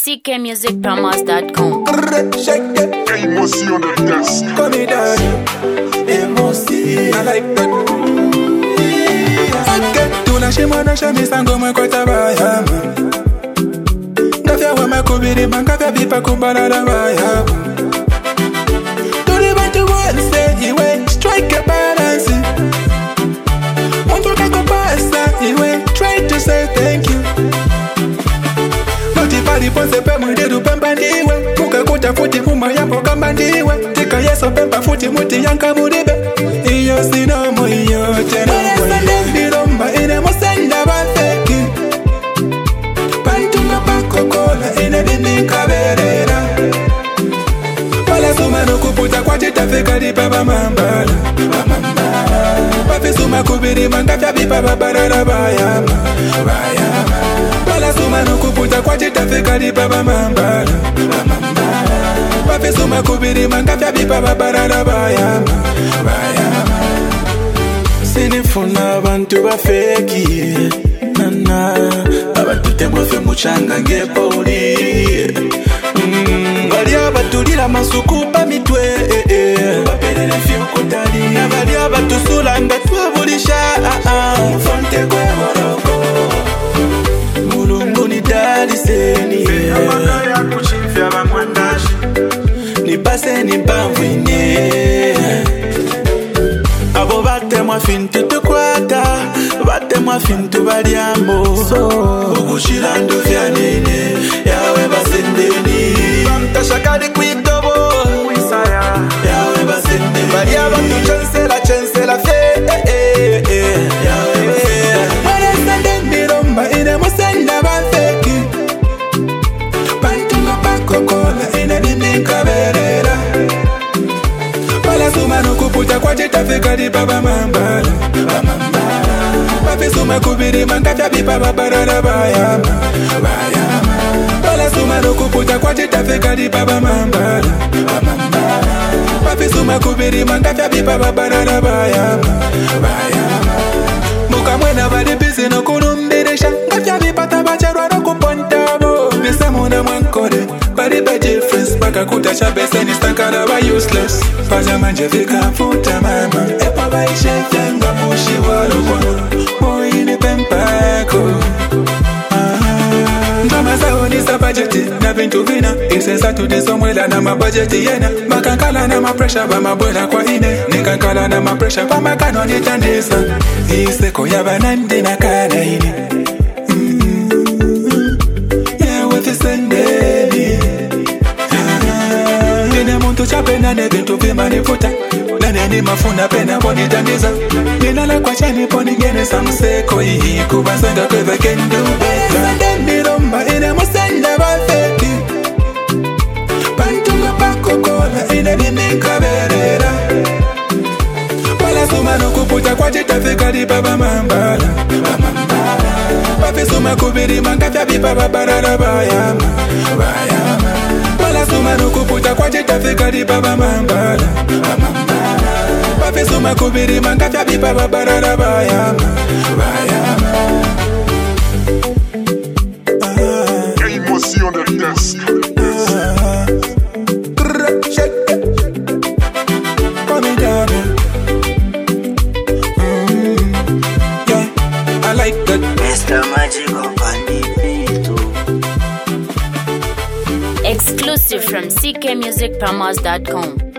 ckmusicpromos.com. Emotion de death. Come down, emotion. I like that. Okay, tunashimwa na shamisa ngoma kwa tabayama. Ngafya wa makubiri mangafya bipa kubalala bayama. Don't even to one say iwe strike a balance. Mtu kako pasa iwe try to say thank you. Notify ponse pe mwendedu pembandiwe. Muka kuta futi muma yambo kambandiwe. Tika yeso pemba futi muti yanka mudibe. Iyo sino mo iyo tena mwenye biromba ine musenda bafeki. Pantunga pakokola ine dini kaberera. Pala suma no kuputa kwa jitafika di baba mambala. Papi suma kubiri mangafya bipa babarara bayama. Pala suma no kuputa kwa jitafika di baba mambala. Papi suma kubiri mangafya bipa babarara bayama. Sinifuna abantu bafeki nana abantu temwefe muchanga ngepoli bali abatulira masuku bamitwe bapelele fyo kutali bali abatusula ngatwabulisha fonte kwe boroko mulungu ni daliseni amakaya kuchifya bamwandashi ni base ni bamvine abo batemwa fintu tukwata batemwa fintu baliambo ukushilando vyanene yawe basendeni bamtashakali kwitobo yawe basendeni bali abantu chensela fe yawe basendeni mwana sende miromba ine musenda bafeki pantunga pakokola ine dini kaberera pala suma no kuputa kwa jitafika di baba mambala. Papi suma kubiri mangafya bipa babarara bayama. Pala suma no kuputa kwa jitafika di baba mambala. Papi suma kubiri mangafya bipa babarara bayama. Muka mwena bali busy no kulumbirisha. Ngafya bipa tabacharwa no kupontabo. Nisamuna mwankore bali beji friends baka kuta chabese stankara ba useless. Paja manje vika futa mama. Epa ba ishe fyanga mushi walukono. Moini pempako. Ndama sao ni sa budgeti na vintu vina. Ise Saturday somwela na mabudgeti yena. Makankala na mapresha ba mabwela kwa ine. Nikankala na mapresha pa makano nitandisa. Ise koya banandi na kana ine. Yeah, with the sendeni. Nina muntu chapena ne vintu vima nifuta. Nane ni mafuna pena poni tandiza. Nina la kwa chani poni gene samseko hii kubasanga kweva kendo beta. Sendeni romba ine musenda bafeki. Pantunga pakokola ine dini kaberera. Pala suma no kuputa kwa jitafika di baba mambala. Papi suma kubiri mangafya bipa babarara bayama. Pala suma no kuputa kwa jitafika di baba mambala. Papi suma kubiri mangafya bipa babarara bayama. Emotion de death. Come down. Yeah, I like that. Mr. Magical Bandito. Exclusive from ckmusicpromos.com.